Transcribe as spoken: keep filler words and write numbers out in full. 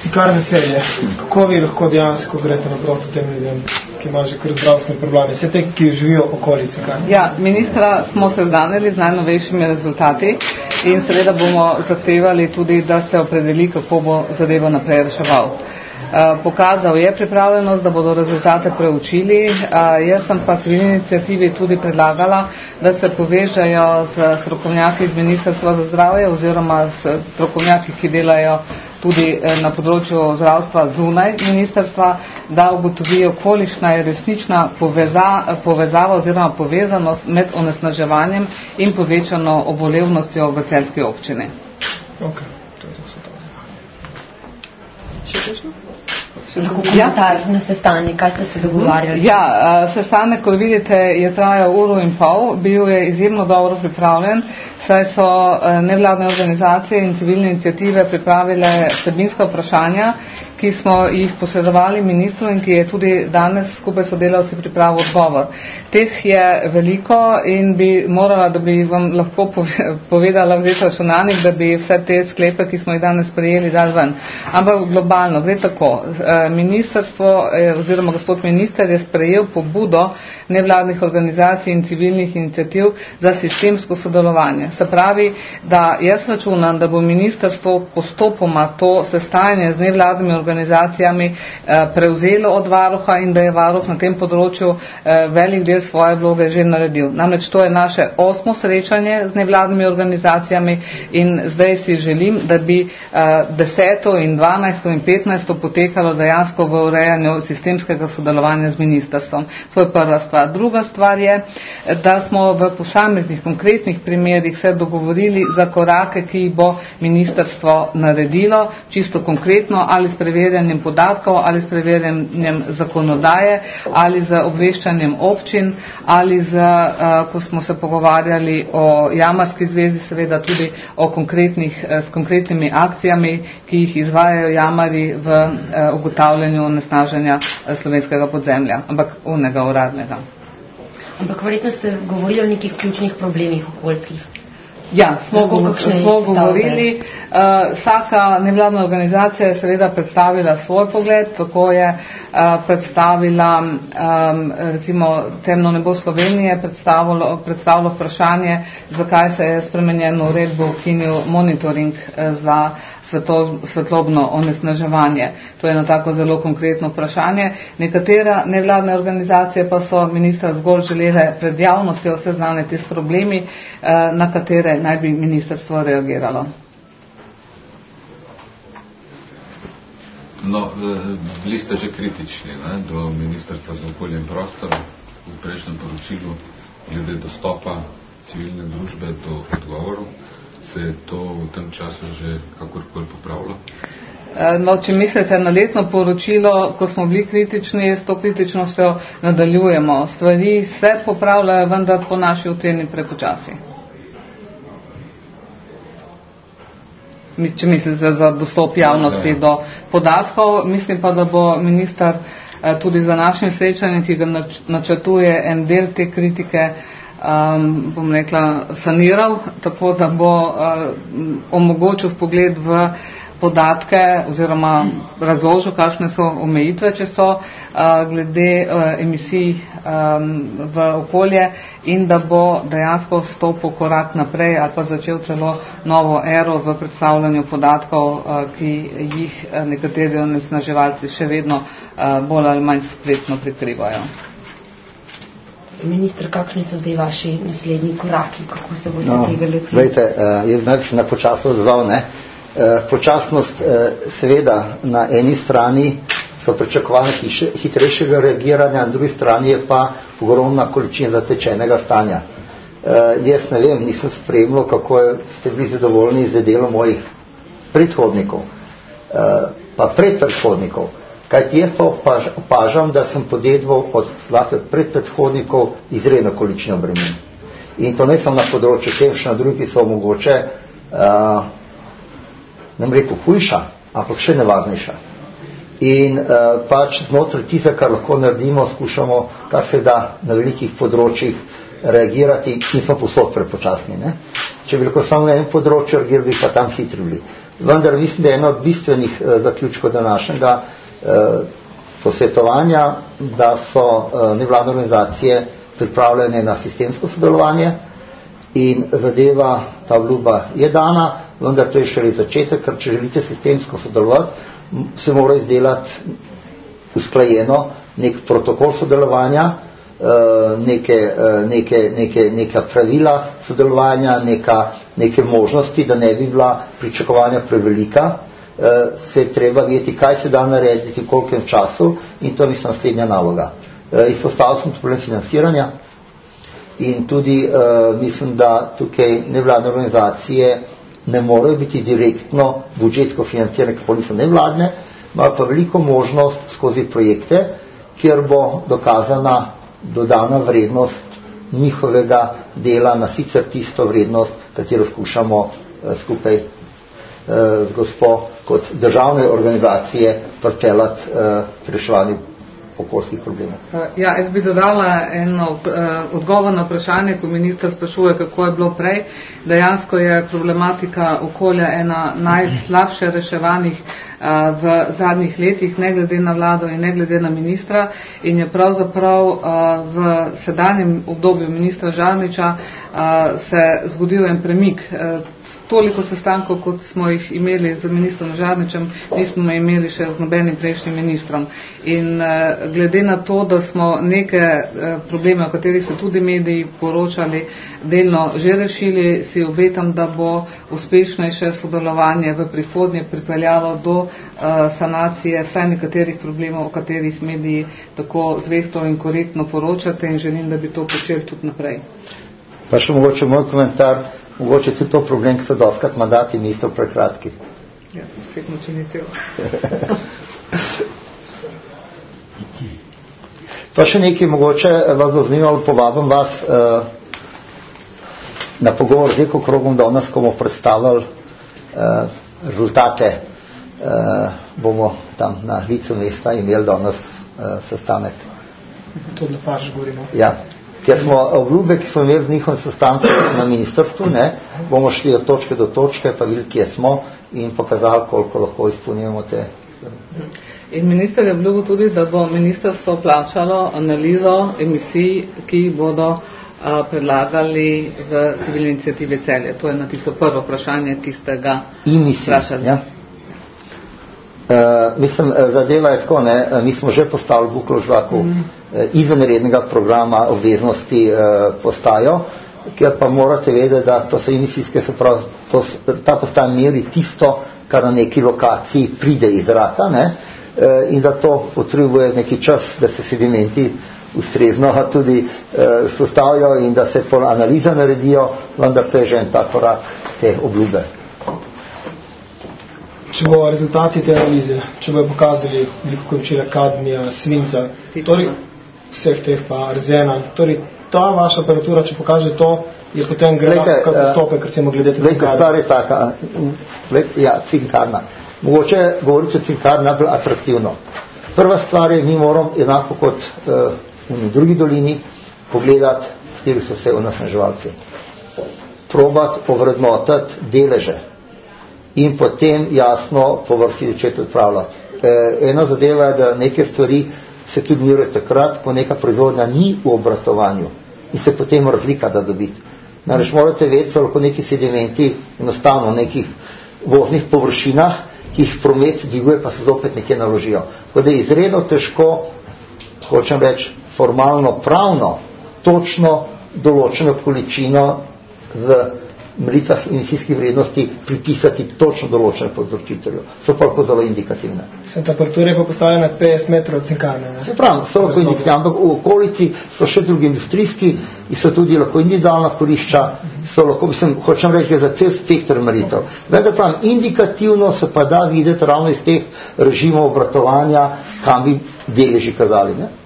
Cikarne Celje. Kako vi lahko dejansko grete naproti tem ljudem, ki imajo že kar zdravstvene probleme? Vse te, ki živijo okoli Cikarne. Ja, ministra smo se seznanili z najnovejšimi rezultati in seveda bomo zahtevali tudi, da se opredeli, kako bo zadevo naprej reševal. Pokazal je pripravljenost, da bodo rezultate preučili. Jaz sem pa civilni iniciativi tudi predlagala, da se povežejo z strokovnjaki iz Ministrstva za zdravje oziroma s strokovnjaki, ki delajo tudi na področju zdravstva zunaj ministrstva, da ugotovijo, kolikšna je resnična poveza, povezava oziroma povezanost med onesnaževanjem in povečano obolevnostjo v celjski občini. Ok, to je to vse to. Še kakšno? Lahko komentar na sestanek, kaj ste se dogovarjali? Ja, sestanek, kot vidite, je trajal uro in pol, bil je izjemno dobro pripravljen, saj so nevladne organizacije in civilne iniciative pripravile vsebinska vprašanja, ki smo jih posredovali ministru in ki je tudi danes skupaj sodelavci pripravil odgovor. Teh je veliko in bi morala, da bi vam lahko povedala vzeti računalnik, da bi vse te sklepe, ki smo jih danes sprejeli, dali ven. Ampak globalno, gre tako. Ministrstvo oziroma gospod minister je sprejel pobudo nevladnih organizacij in civilnih iniciativ za sistemsko sodelovanje. Se pravi, da jaz računam, da bo ministrstvo postopoma to sestajanje z nevladnimi organizacijami organizacijami prevzelo od varuha in da je varuh na tem področju velik del svoje vloge že naredil. Namreč to je naše osmo srečanje z nevladnimi organizacijami in zdaj si želim, da bi deseto in dvanajsto in petnajsto potekalo dejansko v urejanju sistemskega sodelovanja z ministrstvom. To je prva stvar. Druga stvar je, da smo v posameznih konkretnih primerih se dogovorili za korake, ki jih bo ministrstvo naredilo, čisto konkretno, ali s preverjanjem podatkov, ali s preverjanjem zakonodaje, ali z obveščanjem občin, ali z, ko smo se pogovarjali o jamarski zvezi, seveda tudi o konkretnih, s konkretnimi akcijami, ki jih izvajajo jamari v ugotavljanju onesnaženja slovenskega podzemlja, ampak onega uradnega. Ampak verjetno ste govorili o nekih ključnih problemih okoljskih. Ja, smo, go, smo govorili. Uh, vsaka nevladna organizacija je seveda predstavila svoj pogled, tako je uh, predstavila um, recimo Temno nebo Slovenije, predstavilo, predstavilo vprašanje, zakaj se je spremenjeno uredbo ukinil monitoring uh, za sveto, svetlobno onesnaževanje. To je eno tako zelo konkretno vprašanje. Nekatera nevladne organizacije pa so ministra zgolj želele pred javnostjo seznaniti s problemi, uh, na katere naj bi ministrstvo reagiralo. No, bili ste že kritični, ne, do Ministrstva za okolje in prostor v prejšnjem poročilu glede dostopa civilne družbe do odgovorov. Se je to v tem času že kakorkoli popravilo? No, če mislite na letno poročilo, ko smo bili kritični, s to kritičnostjo nadaljujemo. Stvari se popravljajo, vendar po naši oceni prepočasi. Če mislite za dostop javnosti do podatkov, mislim pa, da bo minister tudi za našim srečanjem, ki ga načrtuje en del te kritike, um, bom rekla, saniral, tako da bo um, omogočil pogled v podatke oziroma razložil, kakšne so omejitve, če so, uh, glede uh, emisij um, v okolje in da bo dejansko stopil korak naprej ali pa začel celo novo ero v predstavljanju podatkov, uh, ki jih uh, nekateri onesnaževalci še vedno uh, bolj ali manj spletno prikrivajo. Minister, kakšni so zdaj vaši naslednji koraki, kako se boste no, tega lotili? Glejte, uh, je najprej na počasno odzval, ne? Počasnost seveda na eni strani so pričakovane hitrejšega reagiranja, na drugi strani je pa ogromna količina zatečenega stanja. Jaz ne vem, nisem spremljal, kako ste bili zadovoljni z delom mojih predhodnikov, pa predpredhodnikov. Kajti jaz pa opažam, da sem podedval od predpredhodnikov izredno količino bremen. In to ne samo na področju tem, še na drugi so mogoče nam rekel hujša, ampak še nevažnejša. In uh, pač znotraj tisa, kar lahko naredimo, skušamo, kar se da na velikih področjih reagirati, in smo posod prepočasni. Ne? Če bi lahko samo na enem področju reagirali, bi pa tam hitri bili. vendar mislim, da je eno od bistvenih eh, zaključkov današnjega eh, posvetovanja, da so eh, nevladne organizacije pripravljene na sistemsko sodelovanje in zadeva, ta obljuba je dana, vendar to je šele začetek, ker če želite sistemsko sodelovati, se mora izdelati usklajeno nek protokol sodelovanja, neke, neke, neke, neka pravila sodelovanja, neka, neke možnosti, da ne bi bila pričakovanja prevelika, se treba vedeti, kaj se da narediti v kolkem času in to je mislim naslednja naloga. Izpostavil sem problem financiranja in tudi uh, mislim, da tukaj nevladne organizacije ne morejo biti direktno budžetsko financirane, kako niso nevladne, imajo pa veliko možnost skozi projekte, kjer bo dokazana dodana vrednost njihovega dela na sicer tisto vrednost, katero skušamo uh, skupaj uh, z gospo kot državne organizacije pripeljati uh, k reševanju okoljskih problemov. Ja, jaz bi dodala eno uh, odgovor na vprašanje, ko minister sprašuje, kako je bilo prej. Dejansko je problematika okolja ena najslabše reševanih uh, v zadnjih letih, ne glede na vlado in ne glede na ministra, in je pravzaprav uh, v sedanjem obdobju ministra Žarniča uh, se zgodil en premik. Uh, Toliko sestankov, kot smo jih imeli z ministrom Žarničem, nismo imeli še z nobenim prejšnjim ministrom. In uh, glede na to, da smo neke uh, probleme, o katerih so tudi mediji poročali, delno že rešili, si obetam, da bo uspešnejše sodelovanje v prihodnje pripeljalo do uh, sanacije vsaj nekaterih problemov, o katerih mediji tako zvesto in korektno poročate, in želim, da bi to počeli tudi naprej. Pa še mogoče moj komentar. Mogoče tudi to problem, ki so doskrat mandati ministrov prekratki. Ja, vsekno, če ni celo. Pa še nekaj mogoče vas bo zanimalo, povabim vas uh, na pogovor z Ekokrogom danes, ko bomo predstavili uh, rezultate. Uh, bomo tam na licu mesta imeli danes uh, sestanek. To je lepa, že govorimo. Ja. Ker smo obljube, ki smo imeli z njihovim sestankom na ministrstvu, ne, bomo šli od točke do točke, pa videli, kje smo in pokazali, koliko lahko izpolnjujemo te. In minister je obljubil tudi, da bo ministrstvo plačalo analizo emisij, ki bodo a, predlagali v civilni iniciativi Celje. To je na tisto prvo vprašanje, ki ste ga vprašali. Ja. Uh, mislim, zadeva je tako, ne, mi smo že postavili Buklo žvaku mm. izvenrednega programa obveznosti uh, postajo, ker pa morate vedeti, da to so emisijske, se pravi, to, ta postaja meri tisto, kar na neki lokaciji pride iz zraka, ne, uh, in zato potrebuje neki čas, da se sedimenti ustrezno tudi uh, spostavijo in da se pol analiza naredijo, vendar to je že en ta korak te obljube. Če bo rezultati te analize, če bo pokazali veliko količine kadmija, svinca, torej vseh teh pa arzena, torej ta vaša aparatura, če pokaže to, je potem gre lahko postopek, recimo glede te cinkarne. Stvar je taka, ja, cinkarna. Mogoče govoriti o cinkarni najbolj atraktivno. Prva stvar je, mi moramo enako kot uh, v drugi dolini pogledati, kateri so vse onesnaževalci. Probati ovrednotiti deleže. In potem jasno po vrsti začeti odpravljati. E, ena zadeva je, da neke stvari se tudi mirajo takrat, ko neka proizvodnja ni v obratovanju in se potem razlika da dobiti. Namreč morate vedeti, so lahko neki sedimenti enostavno v nekih voznih površinah, ki jih promet dviguje, pa se zopet nekje naložijo. Tako da je izredno težko, hočem reči, formalno, pravno, točno določeno količino v meritvah emisijskih vrednosti pripisati točno določene povzročitelju. So pa lahko zelo indikativne. Sem temperature pa postavljena na petdeset metrov od cinkarne. Ne? Se pravi, so lahko indikativne, ampak v okolici so še drugi industrijski in so tudi lahko individualna korišča, so lahko, mislim, hočem reči, za cel spektr meritev. Vendar pravim, indikativno se pa da videti ravno iz teh režimov obratovanja, kam bi deleži kazali. Ne?